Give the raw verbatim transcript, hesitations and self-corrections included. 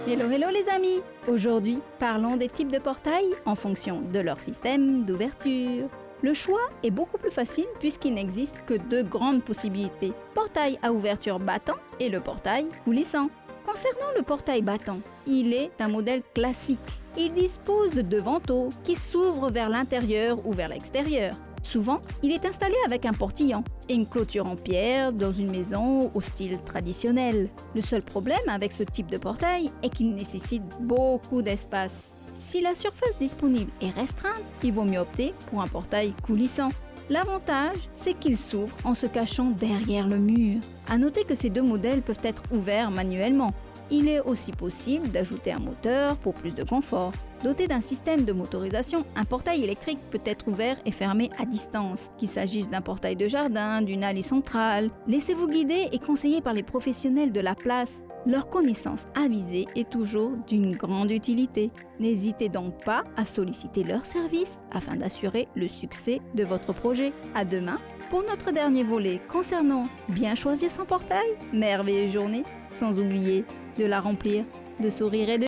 Hello, hello les amis! Aujourd'hui, parlons des types de portails en fonction de leur système d'ouverture. Le choix est beaucoup plus facile puisqu'il n'existe que deux grandes possibilités, portail à ouverture battant et le portail coulissant. Concernant le portail battant, il est un modèle classique. Il dispose de deux vantaux qui s'ouvrent vers l'intérieur ou vers l'extérieur. Souvent, il est installé avec un portillon et une clôture en pierre dans une maison au style traditionnel. Le seul problème avec ce type de portail est qu'il nécessite beaucoup d'espace. Si la surface disponible est restreinte, il vaut mieux opter pour un portail coulissant. L'avantage, c'est qu'il s'ouvre en se cachant derrière le mur. À noter que ces deux modèles peuvent être ouverts manuellement. Il est aussi possible d'ajouter un moteur pour plus de confort. Doté d'un système de motorisation, un portail électrique peut être ouvert et fermé à distance, qu'il s'agisse d'un portail de jardin, d'une allée centrale. Laissez-vous guider et conseiller par les professionnels de la place. Leur connaissance avisée est toujours d'une grande utilité. N'hésitez donc pas à solliciter leurs services afin d'assurer le succès de votre projet. À demain pour notre dernier volet concernant bien choisir son portail. Merveilleuse journée, sans oublier de la remplir de sourires et de